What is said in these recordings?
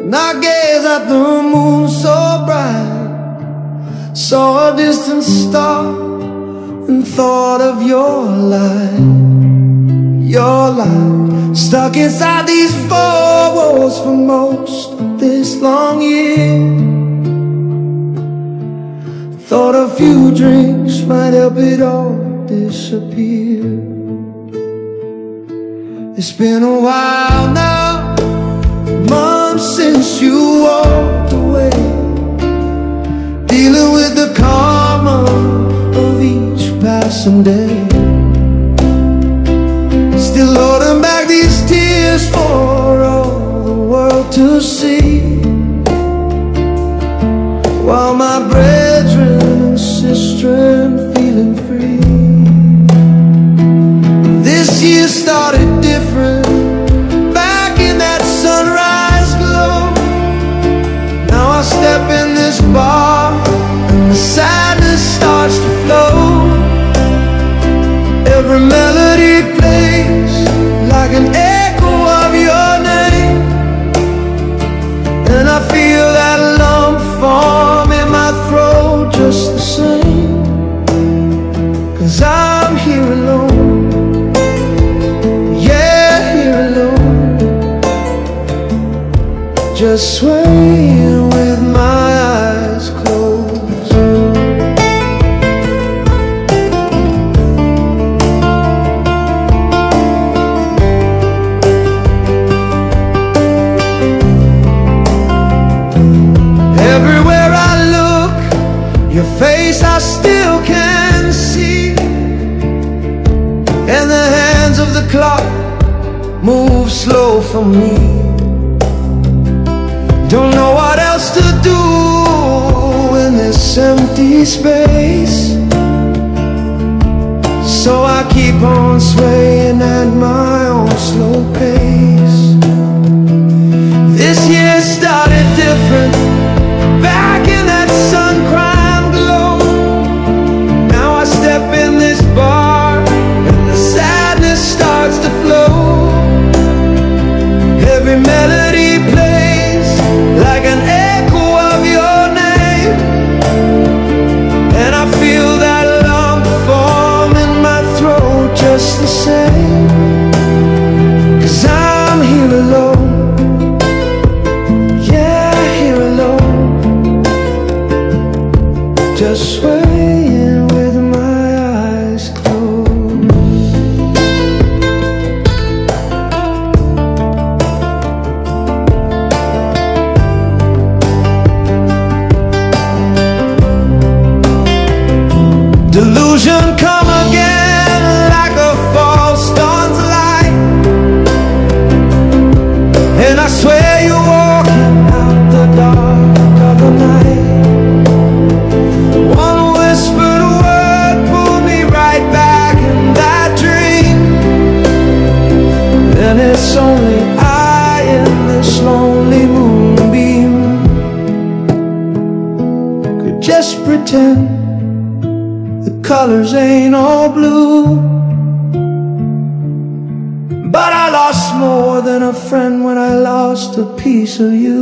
And I gaze at the moon so bright, saw a distant star, and thought of your light. Your light, stuck inside these four walls for most of this long year. Thought a few drinks might help it all disappear. It's been a while now, months since you walked away, dealing with the karma of each passing day. Still holding back these tears for all the world to see, while my brethren and sistren feeling free. This year started different, back in that sunrise glow. Now I step in this bar and the sadness starts to flow. Every melody plays like an echo of your name, and I feel that lump form in my throat just the same. 'Cause I'm here alone, yeah, here alone, just swaying with my eyes closed. Everywhere I look, your face I still can see, and the hands of the clock move slow for me. Don't know what else to do in this empty space, so I keep on swaying at my own slow pace. This year started different, back in that sun-crimed glow. Now I step in this bar and the sadness starts to flow. Every melody plays like an echo of your name, and I feel that lump form in my throat just the same. 'Cause I'm here alone, just swaying with my eyes closed. Delusion come again like a false dawn's light, and I swear you're walking out the dark of the night. One whispered word pulled me right back in that dream, and it's only I in this lonely moonbeam could just pretend the colors ain't all blue. But I lost more than a friend when I lost a piece of you.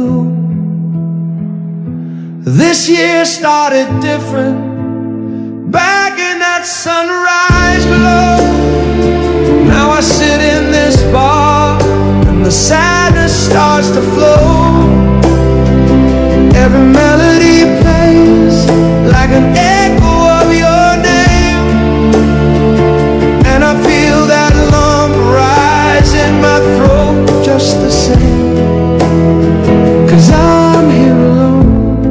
This year started different, back in that sunrise glow. Now I sit in this bar and the sadness starts to flow. Every melody plays like an echo of your name, and I feel that lump rise in my throat just the same. 'Cause I'm here alone,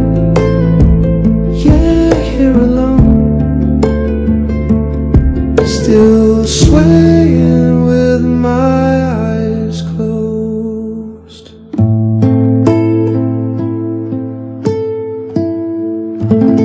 still swaying with my eyes closed.